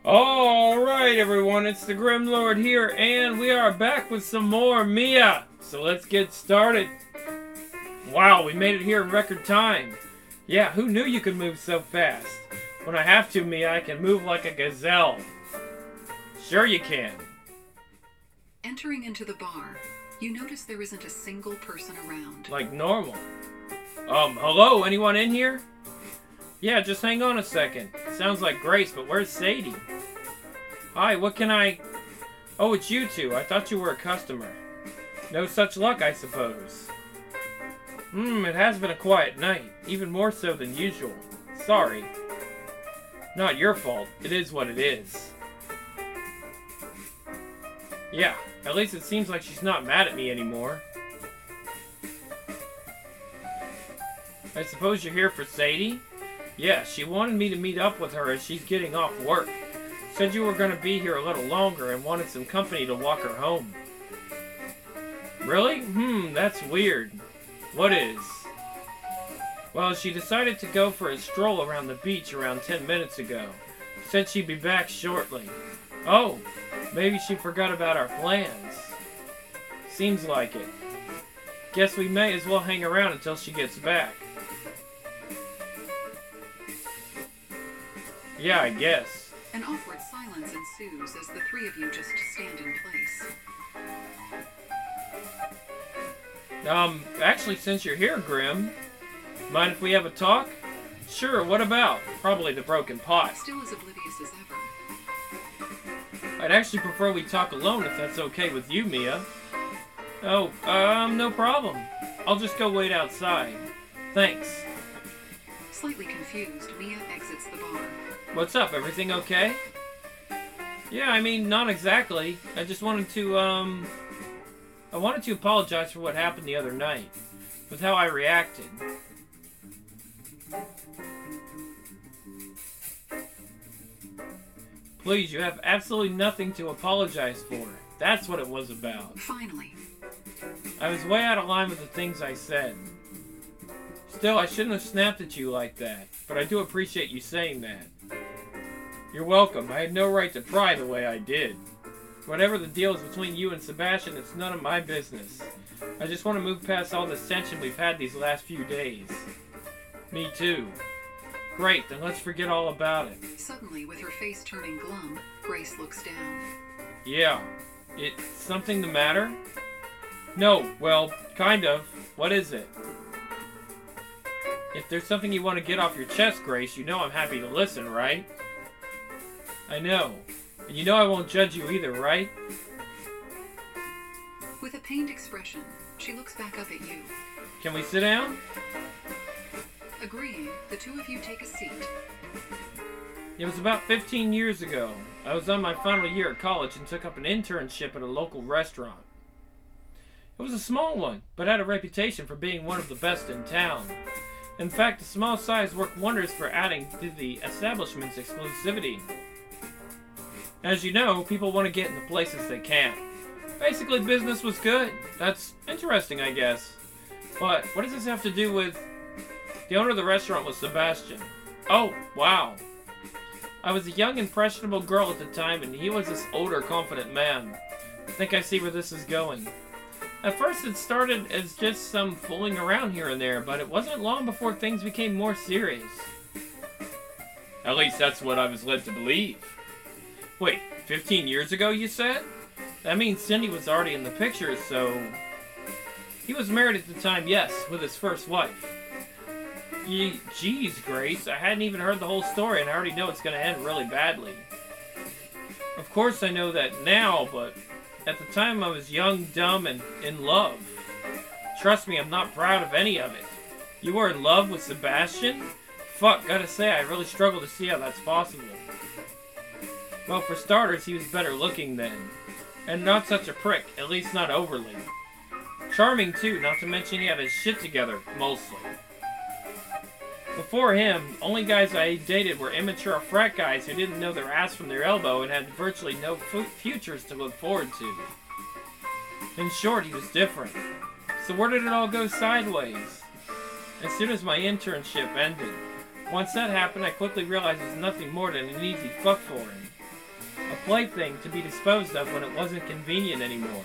Alright everyone, it's the Grim Lord here, and we are back with some more Mia! So let's get started. Wow, we made it here in record time. Yeah, who knew you could move so fast? When I have to, Mia, I can move like a gazelle. Sure you can. Entering into the bar, you notice there isn't a single person around. Like normal. Hello, anyone in here? Yeah, just hang on a second. Sounds like Grace, but where's Sadie? Hi, what can I... Oh, it's you two. I thought you were a customer. No such luck, I suppose. It has been a quiet night. Even more so than usual. Sorry. Not your fault. It is what it is. Yeah, at least it seems like she's not mad at me anymore. I suppose you're here for Sadie? Yeah, she wanted me to meet up with her as she's getting off work. Said you were going to be here a little longer and wanted some company to walk her home. Really? That's weird. What is? Well, she decided to go for a stroll around the beach around 10 minutes ago. Said she'd be back shortly. Oh, maybe she forgot about our plans. Seems like it. Guess we may as well hang around until she gets back. Yeah, I guess. An awkward silence ensues as the three of you just stand in place. Actually, since you're here, Grim, mind if we have a talk? Sure, what about? Probably the broken pot. Still as oblivious as ever. I'd actually prefer we talk alone if that's okay with you, Mia. Oh, no problem. I'll just go wait outside. Thanks. Slightly confused, Mia exits the bar. What's up? Everything okay? Yeah, I mean, not exactly. I just wanted to, I wanted to apologize for what happened the other night. With how I reacted. Please, you have absolutely nothing to apologize for. That's what it was about. Finally. I was way out of line with the things I said. Still, I shouldn't have snapped at you like that, but I do appreciate you saying that. You're welcome. I had no right to pry the way I did. Whatever the deal is between you and Sebastian, it's none of my business. I just want to move past all this tension we've had these last few days. Me too. Great, then let's forget all about it. Suddenly, with her face turning glum, Grace looks down. Yeah. It's something the matter? No, well, kind of. What is it? If there's something you want to get off your chest, Grace, you know I'm happy to listen, right? I know. And you know I won't judge you either, right? With a pained expression, she looks back up at you. Can we sit down? Agreeing, the two of you take a seat. It was about 15 years ago. I was on my final year at college and took up an internship at a local restaurant. It was a small one, but had a reputation for being one of the best in town. In fact, the small size worked wonders for adding to the establishment's exclusivity. As you know, people want to get into places they can't. Basically, business was good. That's interesting, I guess. But what does this have to do with... The owner of the restaurant was Sebastian. Oh, wow. I was a young, impressionable girl at the time, and he was this older, confident man. I think I see where this is going. At first, it started as just some fooling around here and there, but it wasn't long before things became more serious. At least that's what I was led to believe. Wait, 15 years ago, you said? That means Cindy was already in the picture, so... He was married at the time, yes, with his first wife. Geez, Grace, I hadn't even heard the whole story, and I already know it's going to end really badly. Of course I know that now, but at the time I was young, dumb, and in love. Trust me, I'm not proud of any of it. You were in love with Sebastian? Fuck, gotta say, I really struggle to see how that's possible. Well, for starters, he was better looking then. And not such a prick, at least not overly. Charming too, not to mention he had his shit together, mostly. Before him, only guys I dated were immature frat guys who didn't know their ass from their elbow and had virtually no futures to look forward to. In short, he was different. So where did it all go sideways? As soon as my internship ended. Once that happened, I quickly realized it was nothing more than an easy fuck for him. A plaything to be disposed of when it wasn't convenient anymore.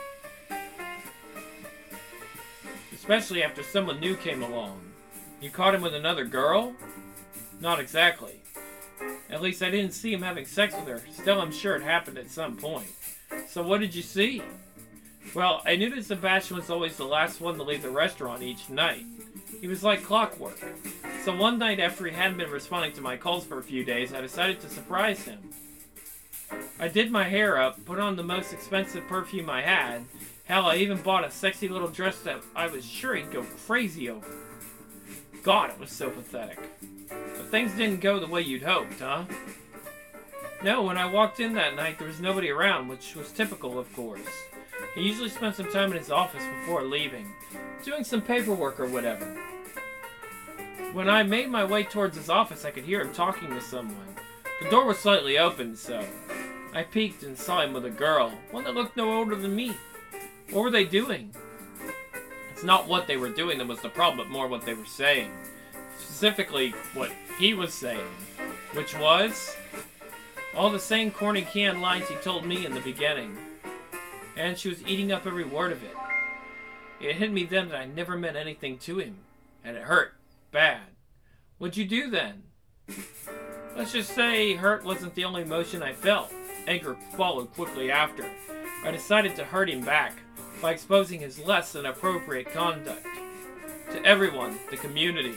Especially after someone new came along. You caught him with another girl? Not exactly. At least I didn't see him having sex with her. Still, I'm sure it happened at some point. So what did you see? Well, I knew that Sebastian was always the last one to leave the restaurant each night. He was like clockwork. So one night after he hadn't been responding to my calls for a few days, I decided to surprise him. I did my hair up, put on the most expensive perfume I had. Hell, I even bought a sexy little dress that I was sure he'd go crazy over. God, it was so pathetic. But things didn't go the way you'd hoped, huh? No, when I walked in that night, there was nobody around, which was typical, of course. He usually spent some time in his office before leaving, doing some paperwork or whatever. When I made my way towards his office, I could hear him talking to someone. The door was slightly open, so I peeked and saw him with a girl, one that looked no older than me. What were they doing? It's not what they were doing that was the problem, but more what they were saying. Specifically, what he was saying, which was all the same corny canned lines he told me in the beginning. And she was eating up every word of it. It hit me then that I never meant anything to him, and it hurt bad. What'd you do then? Let's just say hurt wasn't the only emotion I felt. Anger followed quickly after. I decided to hurt him back by exposing his less than appropriate conduct. To everyone, the community.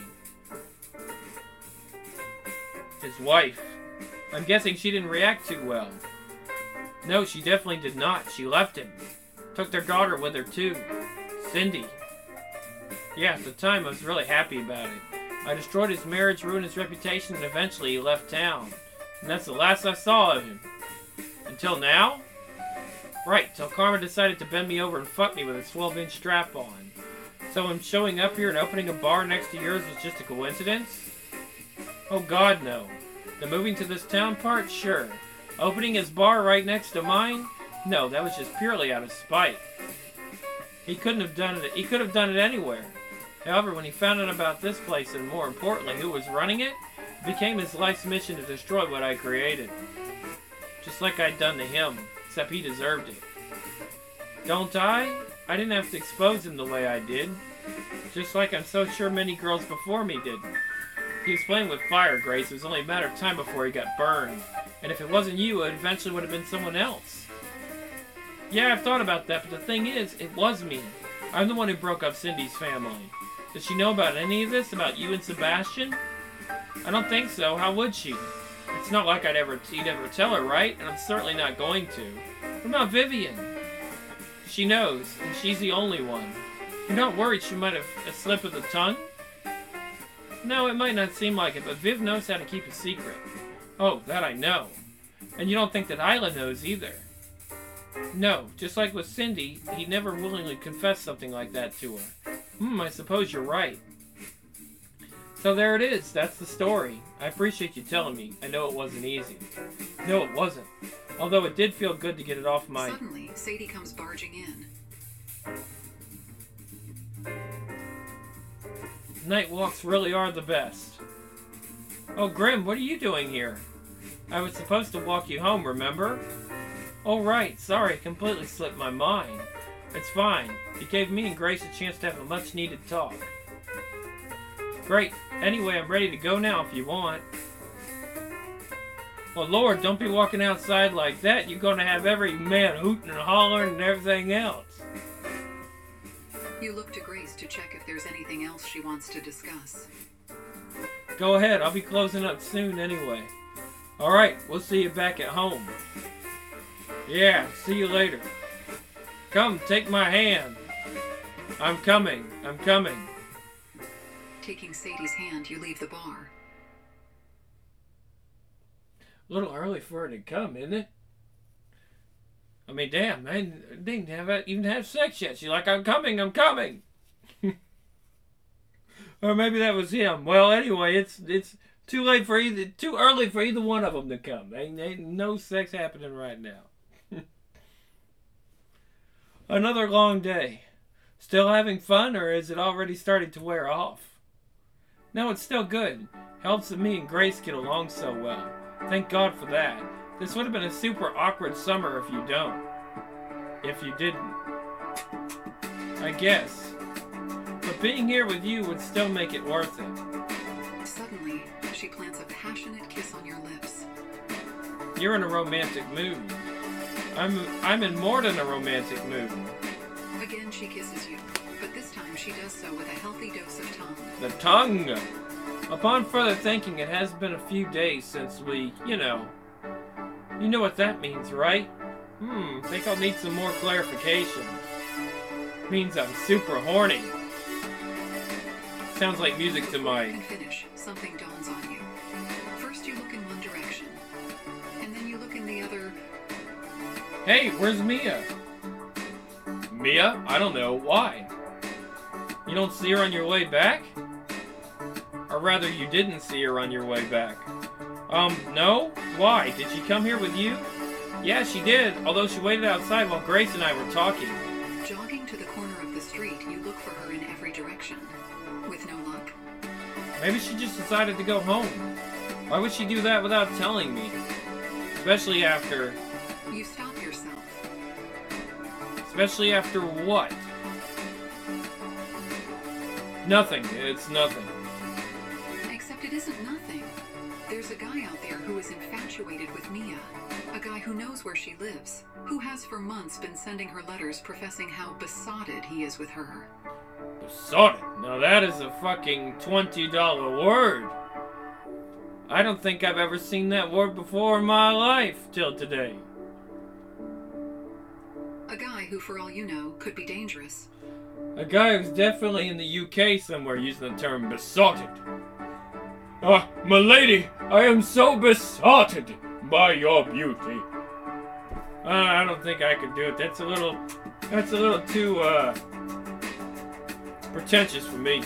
His wife. I'm guessing she didn't react too well. No, she definitely did not. She left him. Took their daughter with her too. Cindy. Yeah, at the time I was really happy about it. I destroyed his marriage, ruined his reputation, and eventually he left town. And that's the last I saw of him. Until now? Right, till Karma decided to bend me over and fuck me with a 12-inch strap on. So him showing up here and opening a bar next to yours was just a coincidence? Oh God, no. The moving to this town part? Sure. Opening his bar right next to mine? No, that was just purely out of spite. He couldn't have done it. He could have done it anywhere. However, when he found out about this place, and more importantly, who was running it, it became his life's mission to destroy what I created. Just like I'd done to him, except he deserved it. Don't I? I didn't have to expose him the way I did. Just like I'm so sure many girls before me didn't. He was playing with fire, Grace. It was only a matter of time before he got burned. And if it wasn't you, it eventually would have been someone else. Yeah, I've thought about that, but the thing is, it was me. I'm the one who broke up Cindy's family. Does she know about any of this? About you and Sebastian? I don't think so. How would she? It's not like you'd ever tell her, right? And I'm certainly not going to. What about Vivian? She knows, and she's the only one. You're not worried she might have a slip of the tongue? No, it might not seem like it, but Viv knows how to keep a secret. Oh, that I know. And you don't think that Isla knows either? No, just like with Cindy, he never willingly confessed something like that to her. I suppose you're right. So there it is, that's the story. I appreciate you telling me. I know it wasn't easy. No, it wasn't. Although it did feel good to get it off my... Suddenly, Sadie comes barging in. Night walks really are the best. Oh, Grim, what are you doing here? I was supposed to walk you home, remember? Oh, right. Sorry, completely slipped my mind. It's fine. It gave me and Grace a chance to have a much-needed talk. Great. Anyway, I'm ready to go now if you want. Well, Lord, don't be walking outside like that. You're going to have every man hooting and hollering and everything else. You look to Grace to check if there's anything else she wants to discuss. Go ahead. I'll be closing up soon anyway. All right. We'll see you back at home. Yeah. See you later. Come, take my hand. I'm coming. I'm coming. Taking Sadie's hand, you leave the bar. A little early for her to come, isn't it? I mean, damn, man, didn't even have sex yet. She's like, I'm coming, I'm coming. Or maybe that was him. Well, anyway, it's too early for either one of them to come. Ain't no sex happening right now. Another long day. Still having fun, or is it already starting to wear off? No, it's still good. Helps that me and Grace get along so well. Thank God for that. This would have been a super awkward summer if you don't. If you didn't. I guess. But being here with you would still make it worth it. Suddenly, she plants a passionate kiss on your lips. You're in a romantic mood. I'm in more than a romantic mood. Again, she kisses you, but this time she does so with a healthy dose of tongue. The tongue! Upon further thinking, it has been a few days since we, you know what that means, right? Think I'll need some more clarification. Means I'm super horny. Sounds like music to Before my... you can finish, something dawns on you. First you look in one direction, and then you look in the other. Hey, where's Mia? Mia? I don't know. Why? You don't see her on your way back? Or rather, you didn't see her on your way back. No? Why? Did she come here with you? Yeah, she did, although she waited outside while Grace and I were talking. Jogging to the corner of the street, you look for her in every direction. With no luck. Maybe she just decided to go home. Why would she do that without telling me? Especially after... You stop yourself. Especially after what? Nothing. It's nothing. Except it isn't nothing. There's a guy out there who is infatuated with Mia. A guy who knows where she lives. Who has for months been sending her letters professing how besotted he is with her. Besotted? Now that is a fucking $20 word. I don't think I've ever seen that word before in my life till today. A guy who, for all you know, could be dangerous. A guy who's definitely in the UK somewhere using the term besotted. My lady, I am so besotted by your beauty. I don't think I could do it. That's a little too, pretentious for me.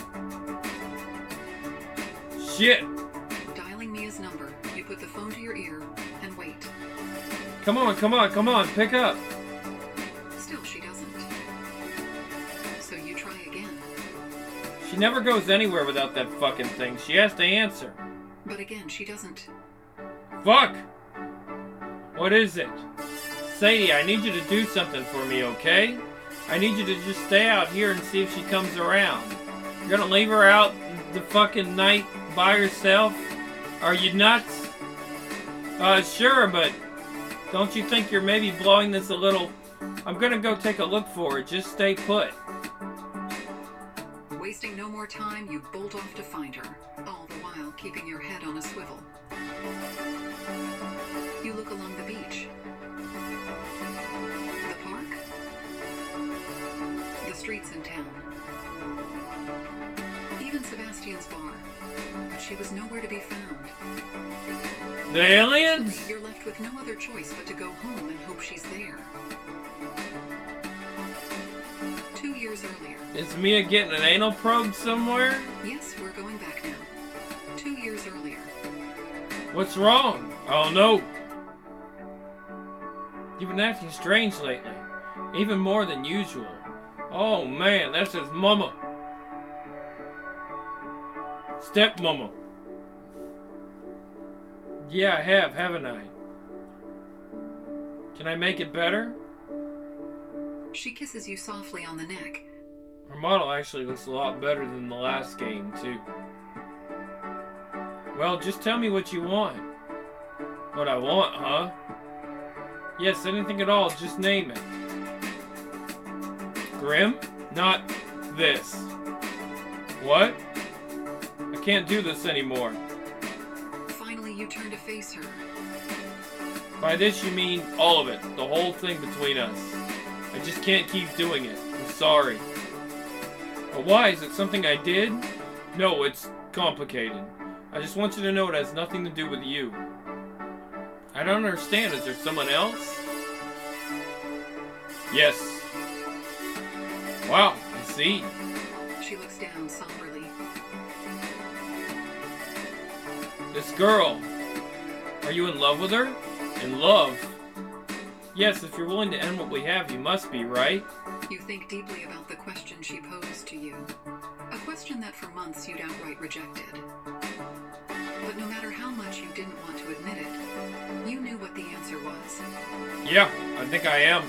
Shit. Dialing Mia's number, you put the phone to your ear and wait. Come on, pick up. Still, she doesn't. So you try again. She never goes anywhere without that fucking thing. She has to answer. But again, she doesn't. Fuck! What is it? Sadie, I need you to do something for me, okay? I need you to just stay out here and see if she comes around. You're gonna leave her out the fucking night by herself? Are you nuts? Sure, but don't you think you're maybe blowing this a little... I'm gonna go take a look for her. Just stay put. Wasting no more time, you bolt off to find her, all the while keeping your head on a swivel. You look along the beach. The park. The streets in town. Even Sebastian's bar. But she was nowhere to be found. The aliens? You're left with no other choice but to go home and hope she's there. 2 years earlier. Is Mia getting an anal probe somewhere? Yes, we're going back now. 2 years earlier. What's wrong? Oh no. You've been acting strange lately. Even more than usual. Oh man, that's his mama. Stepmama. Yeah, I have, haven't I? Can I make it better? She kisses you softly on the neck. Her model actually looks a lot better than the last game, too. Well, just tell me what you want. What I want, huh? Yes, anything at all, just name it. Grim? Not this. What? I can't do this anymore. Finally, you turn to face her. By this you mean all of it, the whole thing between us. I just can't keep doing it. I'm sorry. But why? Is it something I did? No, it's complicated. I just want you to know it has nothing to do with you. I don't understand. Is there someone else? Yes. Wow, I see. She looks down somberly. This girl. Are you in love with her? In love? Yes, if you're willing to end what we have, you must be, right? You think deeply about the question she posed to you. A question that for months you'd outright rejected. But no matter how much you didn't want to admit it, you knew what the answer Yeah, I think I am.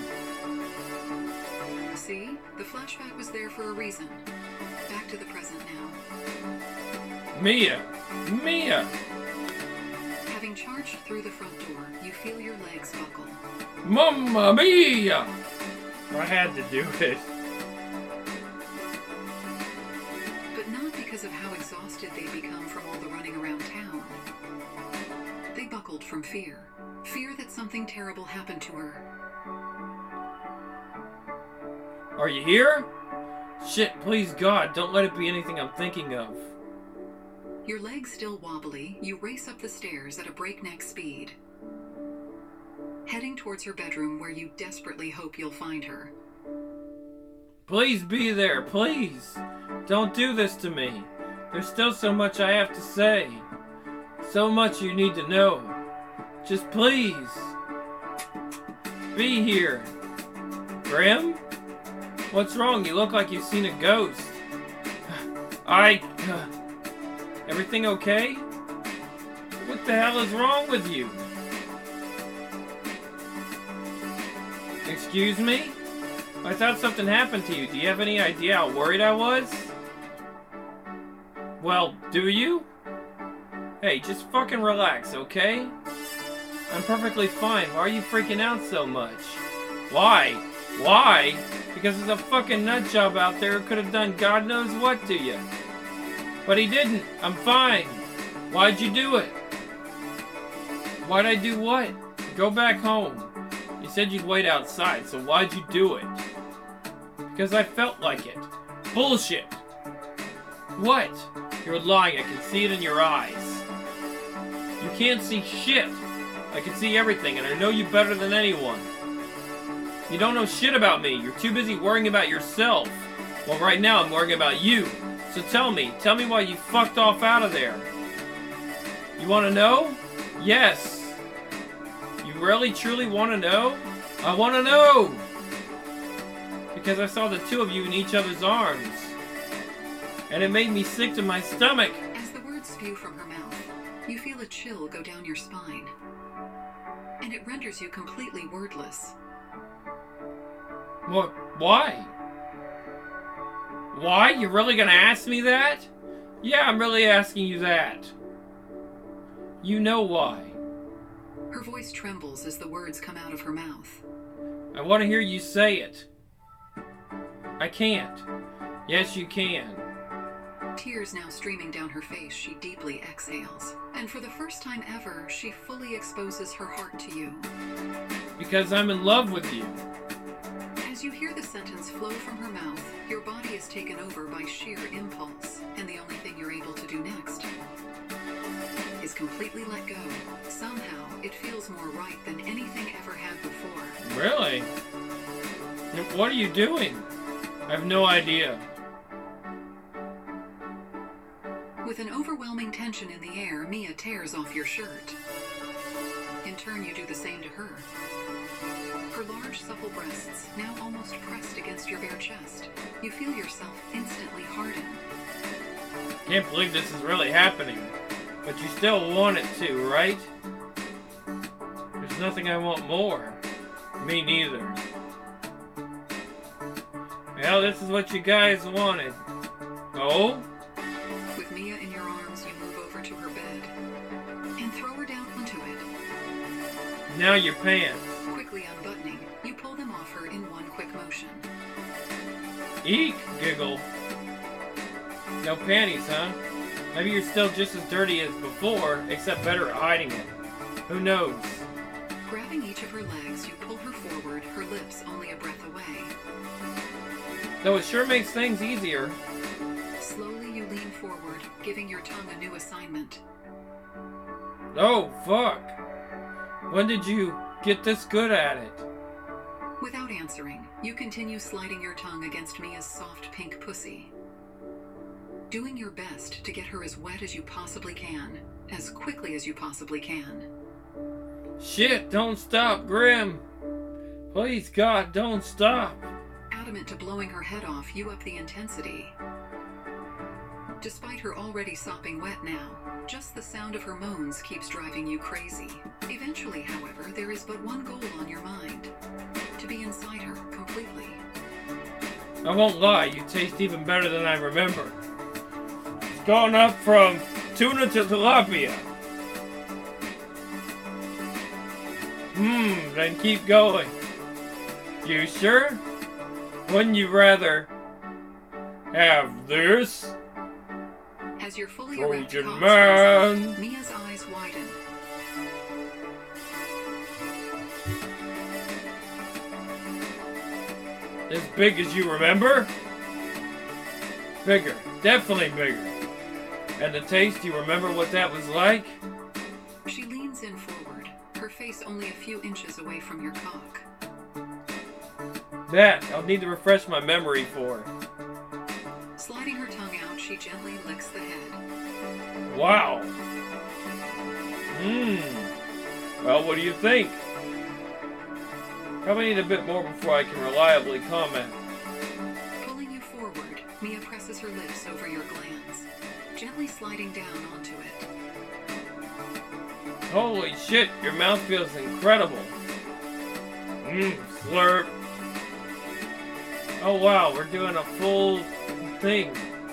See? The flashback was there for a reason. Back to the present now. Mia! Mia! Having charged through the front door, you feel your legs buckle. Mamma mia! I had to do it. But not because of how exhausted they'd become from all the running around town. They buckled from fear. Fear that something terrible happened to her. Are you here? Shit, please God, don't let it be anything I'm thinking of. Your legs still wobbly, you race up the stairs at a breakneck speed. Heading towards her bedroom where you desperately hope you'll find her. Please be there, please. Don't do this to me. There's still so much I have to say. So much you need to know. Just please. Be here. Grim? What's wrong? You look like you've seen a ghost. Everything okay? What the hell is wrong with you? Excuse me? I thought something happened to you. Do you have any idea how worried I was? Well, do you? Hey, just fucking relax, okay? I'm perfectly fine. Why are you freaking out so much? Why? Why? Because there's a fucking nut job out there who could have done God knows what to you. But he didn't. I'm fine. Why'd you do it? Why'd I do what? Go back home. You said you'd wait outside, so why'd you do it? Because I felt like it. Bullshit. What? You're lying. I can see it in your eyes. You can't see shit. I can see everything, and I know you better than anyone. You don't know shit about me. You're too busy worrying about yourself. Well, right now I'm worrying about you. So tell me why you fucked off out of there. You want to know? Yes. You really, truly want to know? I want to know! Because I saw the two of you in each other's arms. And it made me sick to my stomach. As the words spew from her mouth, you feel a chill go down your spine. And it renders you completely wordless. What? Why? Why? You're really gonna ask me that? Yeah, I'm really asking you that. You know why. Her voice trembles as the words come out of her mouth. I want to hear you say it. I can't. Yes, you can. Tears now streaming down her face, she deeply exhales. And for the first time ever, she fully exposes her heart to you. Because I'm in love with you. As you hear the sentence flow from her mouth, your body is taken over by sheer impulse, and the only thing you're able to do next is completely let go. Somehow, it feels more right than anything ever had before. Really? What are you doing? I have no idea. With an overwhelming tension in the air, Mia tears off your shirt. In turn, you do the same to her. Her large, supple breasts, now almost pressed against your bare chest, you feel yourself instantly harden. Can't believe this is really happening. But you still want it to, right? There's nothing I want more. Me neither. Well, this is what you guys wanted. Oh? With Mia in your arms, you move over to her bed and throw her down onto it. Now your pants. Quickly unbuttoning, you pull them off her in one quick motion. Eek, giggle. No panties, huh? Maybe you're still just as dirty as before, except better at hiding it. Who knows? Grabbing each of her legs, you pull her forward, her lips only a breath away. Though it sure makes things easier. Slowly you lean forward, giving your tongue a new assignment. Oh, fuck. When did you get this good at it? Without answering, you continue sliding your tongue against Mia's soft pink pussy. Doing your best to get her as wet as you possibly can, as quickly as you possibly can. Shit, don't stop, Grim. Please, God, don't stop. Adamant to blowing her head off, you up the intensity. Despite her already sopping wet now, just the sound of her moans keeps driving you crazy. Eventually, however, there is but one goal on your mind. I won't lie, you taste even better than I remember. It's gone up from tuna to tilapia. Then keep going. You sure? Wouldn't you rather have this? As your fully erect Trojan cock man. stands up, Mia's eyes widen. As big as you remember? Bigger. Definitely bigger. And the taste, you remember what that was like? She leans in forward, her face only a few inches away from your cock. That, I'll need to refresh my memory for. Sliding her tongue out, she gently licks the head. Wow. Well, what do you think? Probably need a bit more before I can reliably comment. Pulling you forward, Mia presses her lips over your glands, gently sliding down onto it. Holy shit, your mouth feels incredible. Slurp. Oh wow, we're doing a full thing.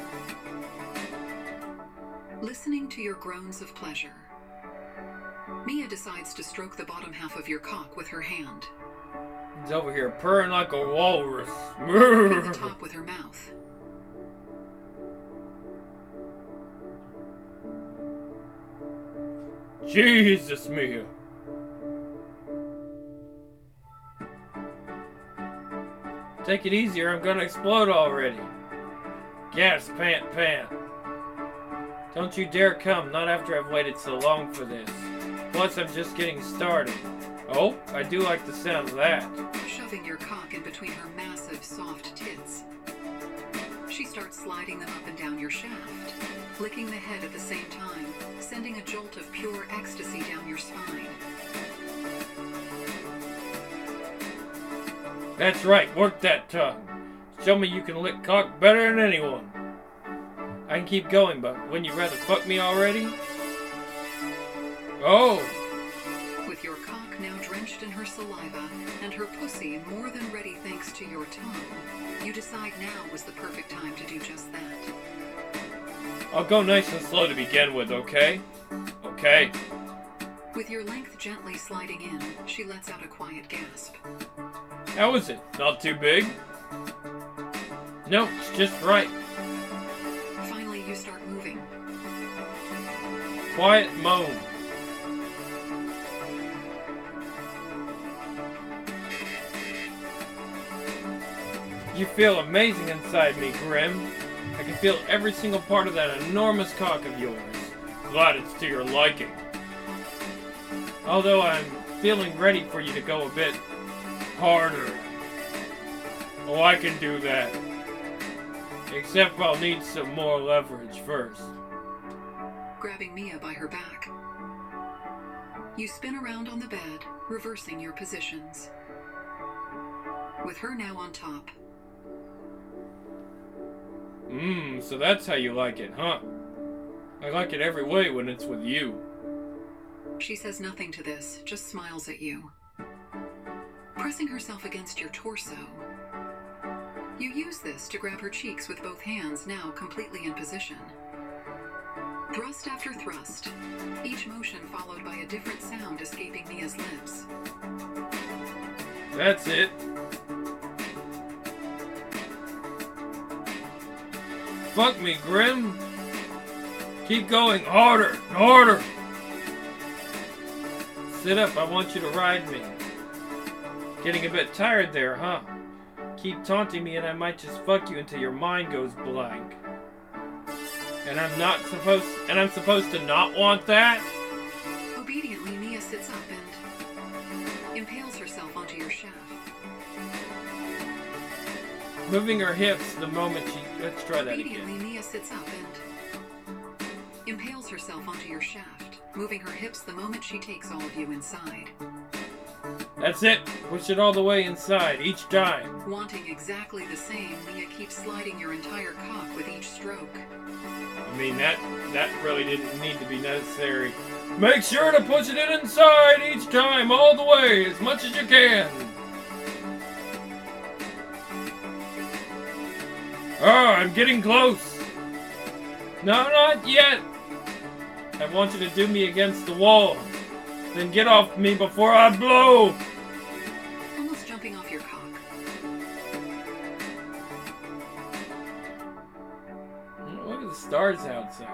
Listening to your groans of pleasure, Mia decides to stroke the bottom half of your cock with her hand. He's over here purring like a walrus. Hitting the top with her mouth. Jesus, Mia. Take it easy or I'm gonna explode already. Gas, pant. Don't you dare come, not after I've waited so long for this. Plus, I'm just getting started. Oh, I do like the sound of that. Shoving your cock in between her massive, soft tits. She starts sliding them up and down your shaft, licking the head at the same time, sending a jolt of pure ecstasy down your spine. That's right, work that tongue. Show me you can lick cock better than anyone. I can keep going, but wouldn't you rather fuck me already? Oh! With your cock now drenched in her saliva and her pussy more than ready thanks to your tongue, you decide now was the perfect time to do just that. I'll go nice and slow to begin with, okay? Okay. With your length gently sliding in, she lets out a quiet gasp. How is it? Not too big? No, it's just right. Finally, you start moving. Quiet moan. You feel amazing inside me, Grim. I can feel every single part of that enormous cock of yours. Glad it's to your liking. Although I'm feeling ready for you to go a bit harder. Oh, I can do that. Except I'll need some more leverage first. Grabbing Mia by her back. You spin around on the bed, reversing your positions. With her now on top. So that's how you like it, huh? I like it every way when it's with you. She says nothing to this, just smiles at you. Pressing herself against your torso. You use this to grab her cheeks with both hands now completely in position. Thrust after thrust, each motion followed by a different sound escaping Mia's lips. That's it. Fuck me, Grim. Keep going harder and harder. Sit up, I want you to ride me. Getting a bit tired there, huh? Keep taunting me and I might just fuck you until your mind goes blank. And I'm supposed to not want that? Obediently, Mia sits up and impales herself onto your shaft. Moving her hips the moment she... Let's try that Obediently, again. Mia sits up and impales herself onto your shaft, moving her hips the moment she takes all of you inside. That's it. Push it all the way inside, each time. Wanting exactly the same, Mia keeps sliding your entire cock with each stroke. I mean, that really didn't need to be necessary. Make sure to push it in inside each time, all the way, as much as you can. Oh, I'm getting close. No, not yet. I want you to do me against the wall. Then get off me before I blow. Almost jumping off your cock. Look at the stars outside.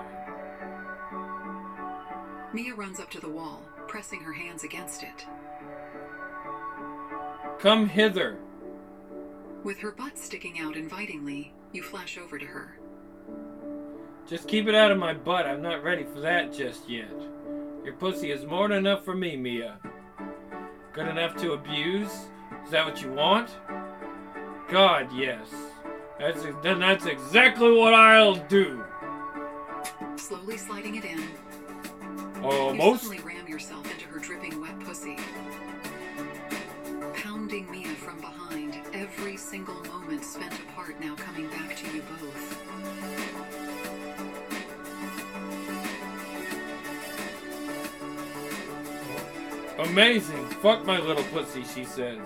Mia runs up to the wall, pressing her hands against it. Come hither. With her butt sticking out invitingly, you flash over to her. Just keep it out of my butt. I'm not ready for that just yet. Your pussy is more than enough for me, Mia. Good enough to abuse? Is that what you want? God, yes. Then that's exactly what I'll do. Slowly sliding it in. Almost. You suddenly ram yourself into her dripping wet pussy. Pounding Mia from behind, every single moment spent apart now coming back to you both. Amazing. Fuck my little pussy, she says.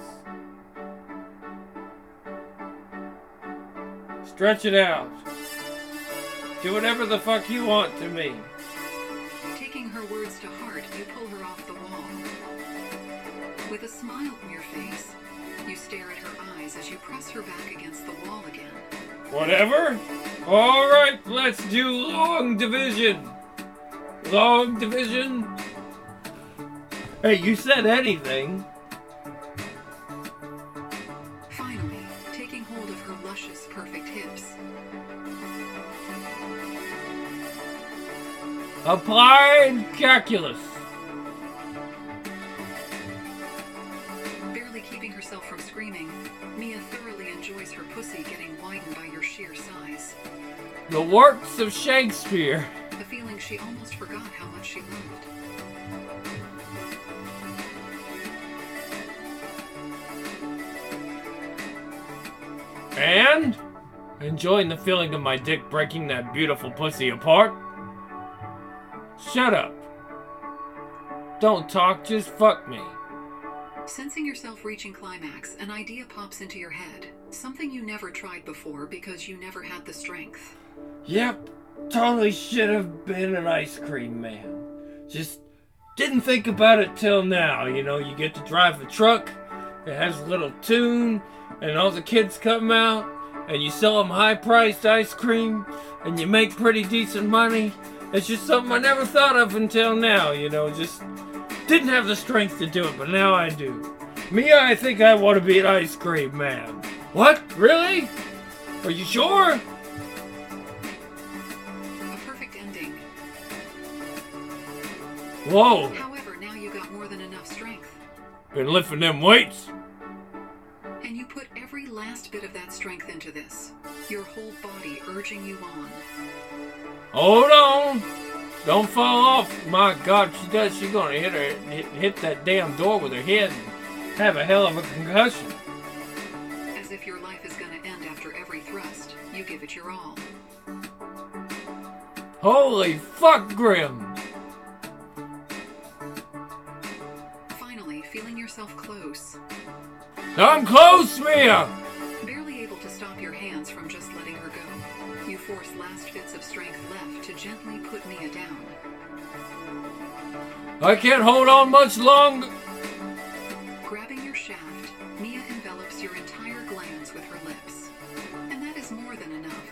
Stretch it out. Do whatever the fuck you want to me. Taking her words to heart, you pull her off the wall. With a smile on your face, you stare at her eyes as you press her back against the wall again. Whatever? Alright, let's do long division. Long division? Hey, you said anything. Finally, taking hold of her luscious, perfect hips. Applied calculus. Barely keeping herself from screaming, Mia thoroughly enjoys her pussy getting widened by your sheer size. The works of Shakespeare. A feeling she almost forgot how much she loved. And? Enjoying the feeling of my dick breaking that beautiful pussy apart? Shut up. Don't talk, just fuck me. Sensing yourself reaching climax, an idea pops into your head. Something you never tried before because you never had the strength. Yep, totally should have been an ice cream man. Just didn't think about it till now. You know, you get to drive a truck, it has a little tune, and all the kids come out, and you sell them high-priced ice cream, and you make pretty decent money. It's just something I never thought of until now, you know, just didn't have the strength to do it, but now I do. Mia, I think I want to be an ice cream man. What? Really? Are you sure? A perfect ending. Whoa, However, now you got more than enough strength. been lifting them weights. And you put every last bit of that strength into this. Your whole body urging you on. Hold on. Don't fall off. My God, if she does, she's gonna hit that damn door with her head and have a hell of a concussion. As if your life is gonna end after every thrust, you give it your all. Holy fuck, Grim. Finally, feeling yourself close. I'm close, Mia. Barely able to stop your hands from just letting her go. You force last bits of strength left to gently put Mia down. I can't hold on much longer. Grabbing your shaft, Mia envelops your entire glands with her lips. And that is more than enough.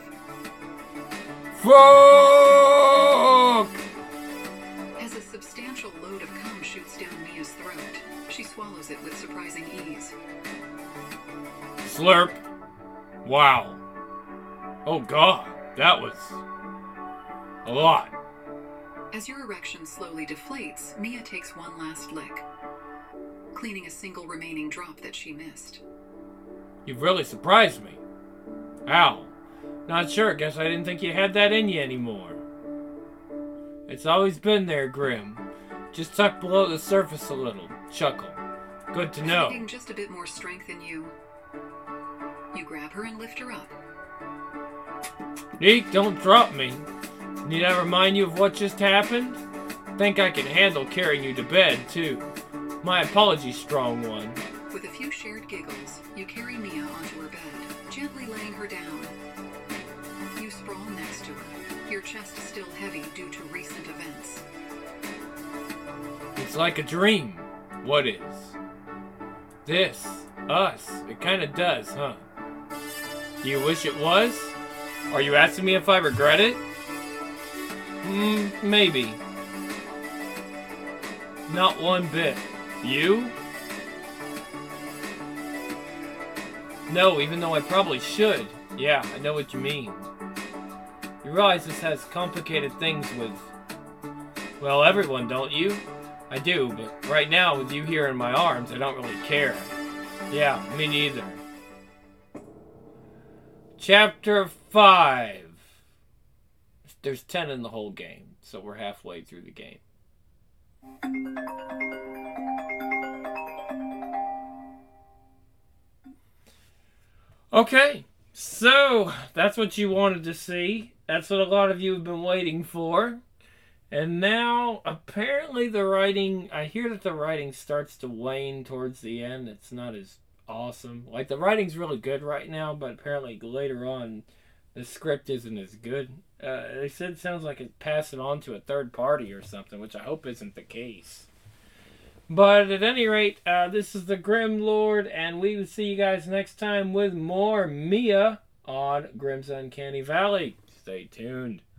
Fuck. As a substantial load of cum shoots down Mia's throat, she swallows it with surprising ease. Slurp. Wow. Oh God, that was a lot. As your erection slowly deflates, Mia takes one last lick, cleaning a single remaining drop that she missed. You've really surprised me. Ow. Not sure, guess I didn't think you had that in you anymore. It's always been there, Grim. Just tucked below the surface a little. Chuckle. Good to know. Finding just a bit more strength in you, you grab her and lift her up. Neek, don't drop me. Need I remind you of what just happened? Think I can handle carrying you to bed, too. My apologies, strong one. With a few shared giggles, you carry Mia onto her bed, gently laying her down. sprawl next to her, your chest still heavy due to recent events. It's like a dream. What is? This. Us. It kinda does, huh? Do you wish it was? Are you asking me if I regret it? Maybe. Not one bit. You? No, even though I probably should. Yeah, I know what you mean. You realize this has complicated things with, well, everyone, don't you? I do, but right now, with you here in my arms, I don't really care. Yeah, me neither. Chapter 5. There's 10 in the whole game, so we're halfway through the game. Okay, so that's what you wanted to see. That's what a lot of you have been waiting for. And now, apparently the writing, I hear that the writing starts to wane towards the end. It's not as awesome. Like, the writing's really good right now, but apparently later on, the script isn't as good. They said it sounds like it passed it on to a third party or something, which I hope isn't the case. But at any rate, this is the Grim Lord, and we will see you guys next time with more Mia on Grim's Uncanny Valley. Stay tuned.